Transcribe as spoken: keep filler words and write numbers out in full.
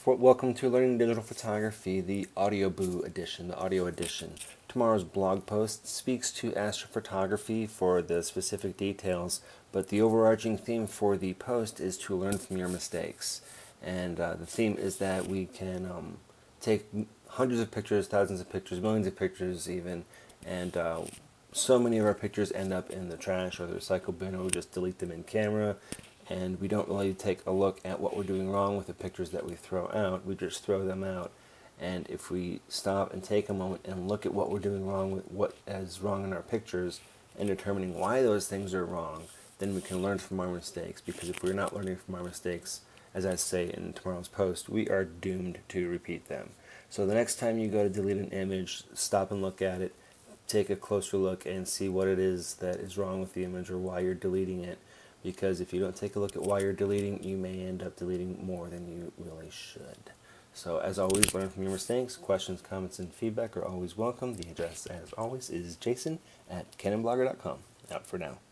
For, welcome to Learning Digital Photography, the Audioboo edition, the audio edition. Tomorrow's blog post speaks to astrophotography for the specific details, but the overarching theme for the post is to learn from your mistakes. And uh, the theme is that we can um, take hundreds of pictures, thousands of pictures, millions of pictures even, and uh, so many of our pictures end up in the trash or the recycle bin, or we just delete them in camera, and we don't really take a look at what we're doing wrong with the pictures that we throw out. We just throw them out. And if we stop and take a moment and look at what we're doing wrong with what is wrong in our pictures and determining why those things are wrong, then we can learn from our mistakes. Because if we're not learning from our mistakes, as I say in tomorrow's post, we are doomed to repeat them. So the next time you go to delete an image, stop and look at it, take a closer look and see what it is that is wrong with the image or why you're deleting it. Because if you don't take a look at why you're deleting, you may end up deleting more than you really should. So as always, learn from your mistakes. Questions, comments, and feedback are always welcome. The address, as always, is jason at canonblogger dot com. Out for now.